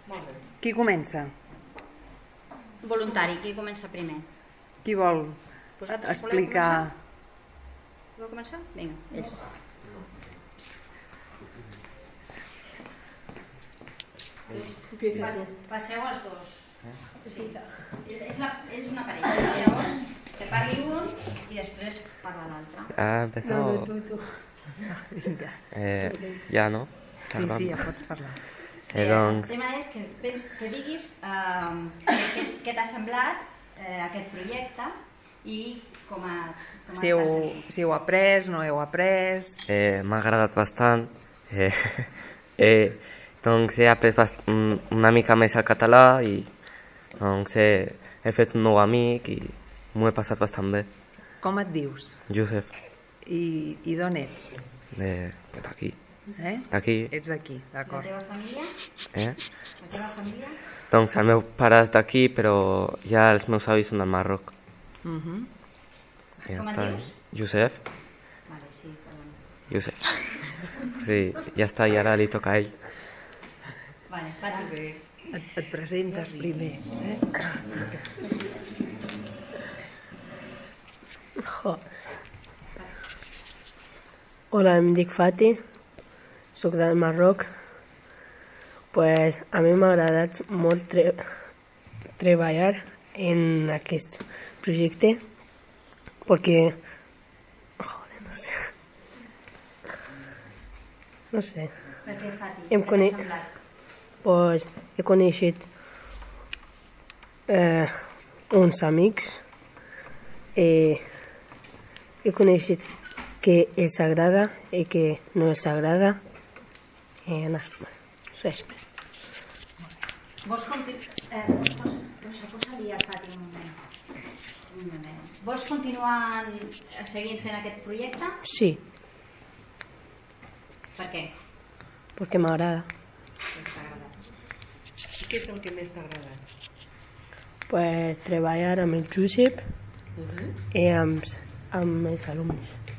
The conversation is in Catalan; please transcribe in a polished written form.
Qui comença? Voluntari, qui comença primer? Qui vol Vosaltres explicar? Voleu començar? Vinga, ells. Passeu els dos. Sí. És una parella. Llavors, que parli un i després parla l'altre. Empezó. Vinga. Ja, no? Sí, ja pots parlar. El tema és que diguis què t'ha semblat aquest projecte i com ha Si heu après, no heu après... M'ha agradat bastant. Doncs he après una mica més el català i doncs he fet un nou amic i m'ho he passat bastant bé. Com et dius? Josep, I d'on ets? d'aquí. D'aquí? Ets d'aquí, d'acord. La teva família? La teva família? Doncs el meu pare és d'aquí, però ja els meus avis són del Marroc. Com et dius? Josep. Vale, sí, perdona. Josep. Sí, ja està, i ara li toca a ell. Vale, Pati. Et presentes primer. Hola, em dic Fati, soc del Marroc. Pues a mi m'ha agradat molt treballar en aquest projecte perquè... Joder, no sé. No sé. Per què, Fati? Em Què t'ha semblat? Pues he coneixet uns amics, he coneixet que els agrada i que no els agrada i res més. Vols posa-li a Fati un moment. Vols continuar seguint fent aquest projecte? Sí, Per què? perquè m'agrada. Què és el que més t'ha agradat? Pues treballar amb el Josep i amb els alumnes.